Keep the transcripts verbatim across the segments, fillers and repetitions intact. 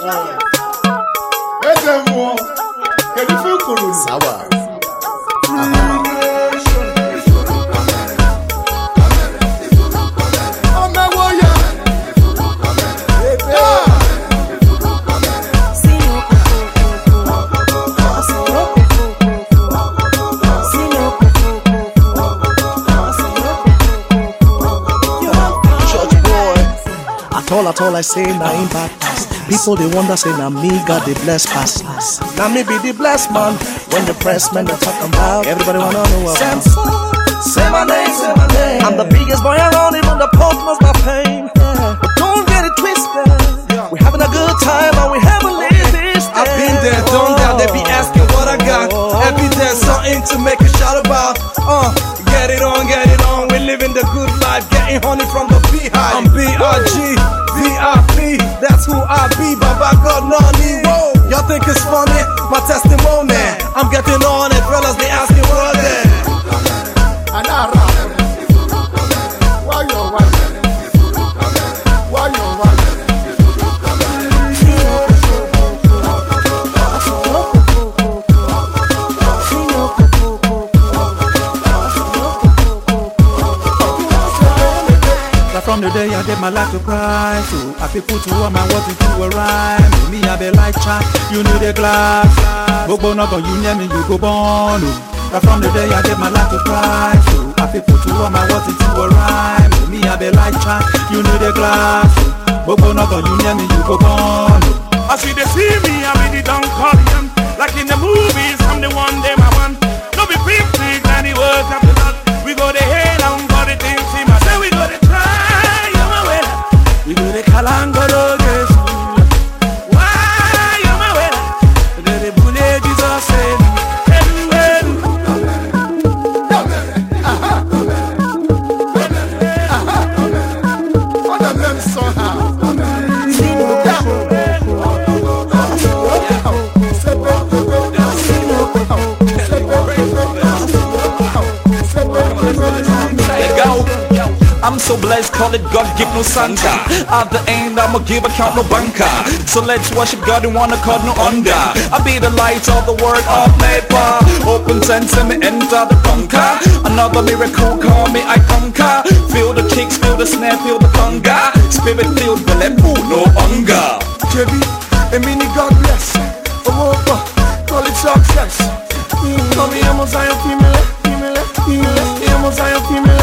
Ezemo, can you feel cool? Sawa. All at all I say na in bad pass. People they wonder say na me God the bless pass. Now me be the blessed man. When the press men they talking about, everybody wanna know about. Say my name, say my name. I'm the biggest boy around, even the Pope knows my pain. Yeah. But don't get it twisted. Yeah. We having a good time and we haven't lived this. I've been there, done that. They be asking what I got. Every day something to make a shout about. Uh, get it on, get it on. We're living the good life, getting honey from the beehive. I'm B R G. V I P, that's who I be, Baba God Nani. Whoa, y'all think it's funny? My testimony, I'm getting on it, fellas, they asking what it. And I rap. Why you rap? Why you rap? From the day I get my life to cry, so I people to all my words into a rhyme. Me I be like chat, you need a glass. Bobo no go you near me, you go born. But from the day I get my life to cry, so I people to all my words into a rhyme. Me I be like chat, you need a glass. Bobo no go you near me, you go born. As you they see me, I be the Don Corleone. Like in the movies, I'm the one them I want. No be big big, and the words after that. We go the hell and for the things see my say we go the try. We do the Kalangolo Gesu. Why you my way? We do the Bule Jesus said. On the même son. I'm so blessed, call it God, give no Santa. At the end, I'ma give account no banker. So let's worship God and wanna call no under. I be the light of the world of Nepal. Open sense and me enter the bunker. Another miracle, call me I conquer. Feel the kicks, feel the snare, feel the conga. Spirit filled, but let move no hunger. J B, a mini God bless. Oh, oh, call it success. Call me a Zion female, female, female, a Zion female.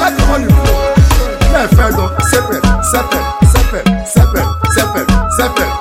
Sepe, sepe, sepe, sepe, sepe.